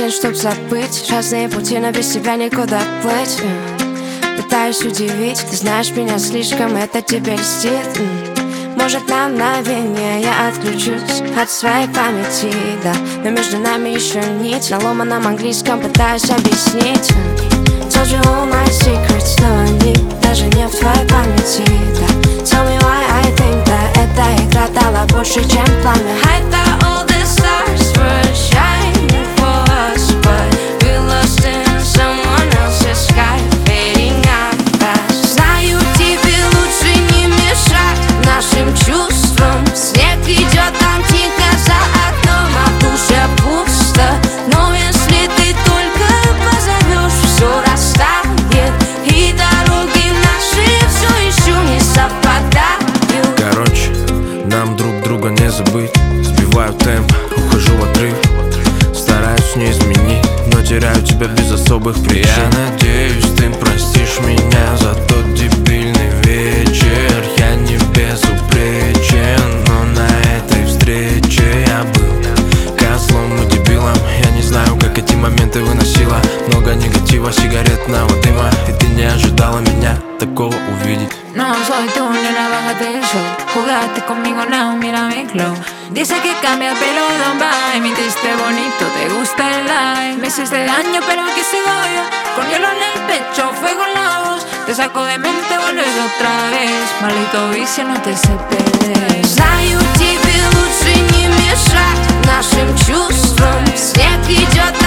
день, чтоб забыть разные пути, но без тебя никуда плыть. Пытаюсь удивить, ты знаешь меня слишком, это тебе льстит. Может, на мгновение я отключусь от своей памяти, да. Но между нами еще нить на ломаном английском пытаюсь объяснить. Told you all my secrets, но они даже не в твоей памяти, да. Tell me why I think that эта игра дала больше, чем пламя. I thought all the stars were shining for us, but we lost in someone else's sky, fading out fast. Знаю, тебе лучше не мешать нашим чувствам. Снег идет там тихо за окном, а в душе пусто. Но если ты только позовешь, все растает, и дороги наши все еще не совпадают. Короче, нам друг друга не забыть. Сбиваю темп, ухожу в отрыв. Стараюсь не изменить, но теряю тебя без особых причин. Я надеюсь, ты простишь меня за тот дебильный вечер. Я не безупречен, но на этой встрече я был козлом и дебилом. Я не знаю, как эти моменты выносила. Много негатива, сигаретного дыма. И ты не ожидала меня такого увидеть. No soy tú, nena, bájate el show. Jugaste conmigo, now, mira mi glow. Dice que cambia, pero don't buy. Mintiste bonito, te gusta el live. Meses de daño, pero aquí sigo yo. Con hielo en el pecho, fuego en la voz. Te saco de mente, vuelves otra vez. Maldito vicio, no te sé perder. Знаю, тебе лучше не мешать нашим чувствам. Снег идет